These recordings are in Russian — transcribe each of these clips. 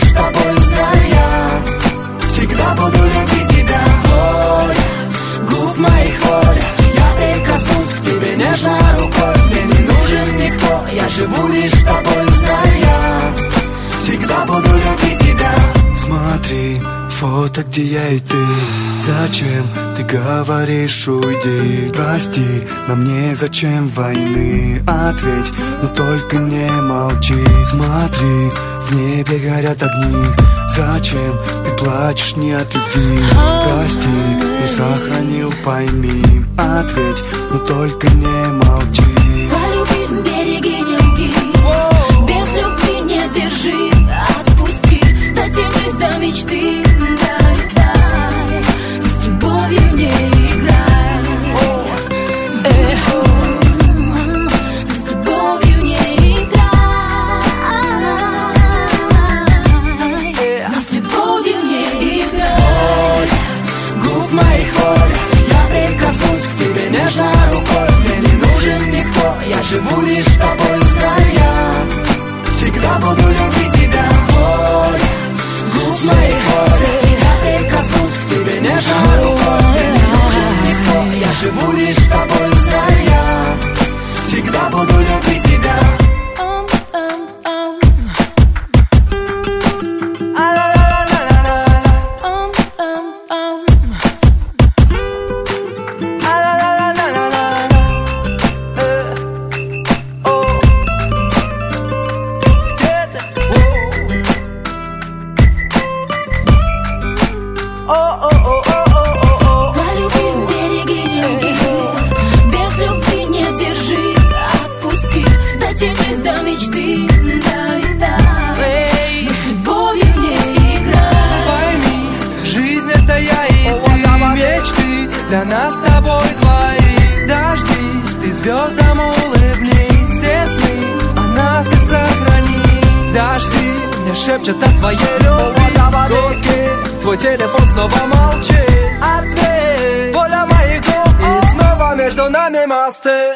лишь тобой, знаю я. Всегда буду любить тебя. Воля, губ моих воля, я прикоснусь к тебе нежно рукой. Мне не нужен никто, я живу лишь тобой, знаю я. Всегда буду любить тебя. Смотри, фото, где я и ты. Зачем ты говоришь уйди? Прости, но мне зачем войны? Ответь, но только не молчи. Смотри, в небе горят огни. Зачем ты плачешь не от любви? Прости, не сохранил, пойми. Ответь, но только не молчи. Полюби, береги, не лги. Без любви не держи. Отпусти, дотянись до мечты. Дай, дай, но с любовью не играй. Но с любовью не играй. Но с любовью не играй. Губ моих воля, я прикоснусь к тебе нежно рукой. Мне не нужен никто, я живу лишь тобой, знаю я. Всегда буду любить тебя. Воля, губ моих воля, я прикоснусь к тебе нежно рукой. Мне не нужен никто, я живу лишь тобой, знаю я. Всегда буду любить тебя. Для нас с тобой двоих. Дождись, ты звездам улыбнись. Все сны о нас ты сохрани. Дожди мне шепчут о твоей любви. Гудки, твой телефон снова молчит. Ответь, воля моих губ. И снова между нами мосты.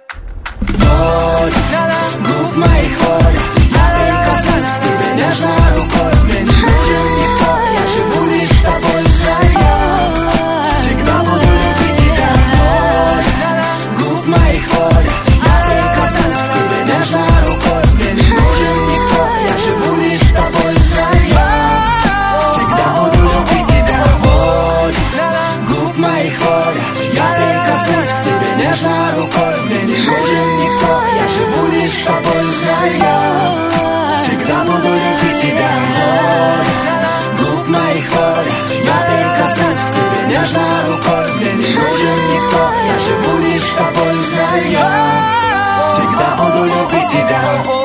Воля, губ моих воля, я прикоснусь к тебе нежно рукой. Мне не нужен никто, я живу лишь тобой, знаю я. Всегда буду любить тебя. Воля, губ моих воля, я прикоснусь к тебе нежно рукой. Мне не нужен никто, я живу лишь тобой, знаю я. Всегда буду любить тебя. Воля, губ моих воля, я прикоснусь к тебе нежно рукой. Мне не нужен никто, я живу лишь с тобой, знаю я. Всегда буду любить тебя. Воля, губ моих воля, я прикоснусь к тебе нежно рукой. Мне не нужен никто, я живу лишь с тобой, знаю я. Всегда буду любить тебя.